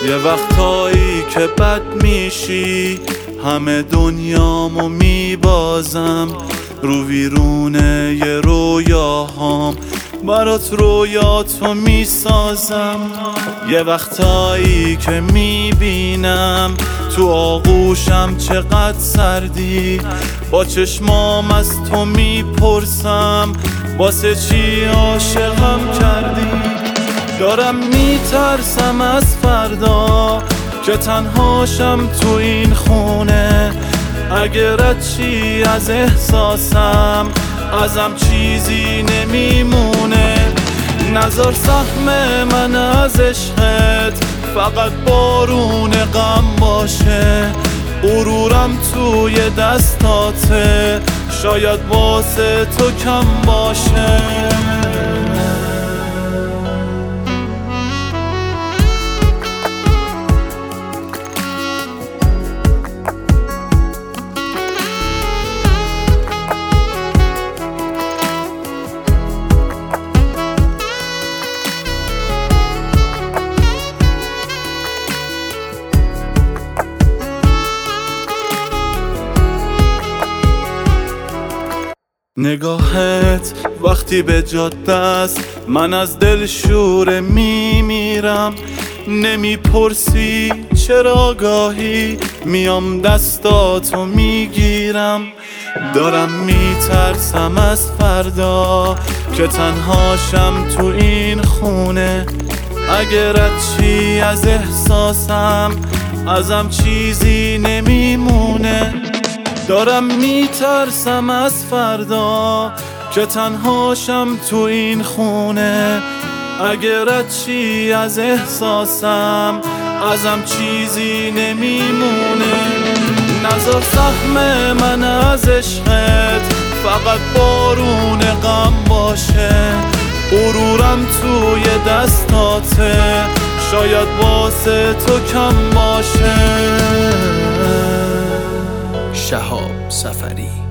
یه وقتایی که بد میشی همه دنیامو میبازم، رو ویرونه یه رویاهام برات رویاتو میسازم. یه وقتایی که میبینم تو آغوشم چقدر سردی، با چشمام از تو میپرسم واسه چی عاشقم کردی. دارم میترسم از فردا که تنهاشم تو این خونه، اگه رد چی از احساسم ازم چیزی نمیمونه. نذار سهم من از عشقت فقط بارون غم باشه، غرورم توی دستاته شاید واسه تو کم باشه. نگاهت وقتی به جاده است من از دل شوره میمیرم، نمیپرسی چرا گاهی میام دستاتو میگیرم. دارم میترسم از فردا که تنهاشم تو این خونه، اگه رد چی از احساسم ازم چیزی نمیمونه. دارم میترسم از فردا که تنهاشم تو این خونه، اگه رد چی از احساسم ازم چیزی نمیمونه. نذار سهم من از عشقت فقط بارون غم باشه، غرورم توی دستاته شاید واسه تو کم باشه. شهاب سفری.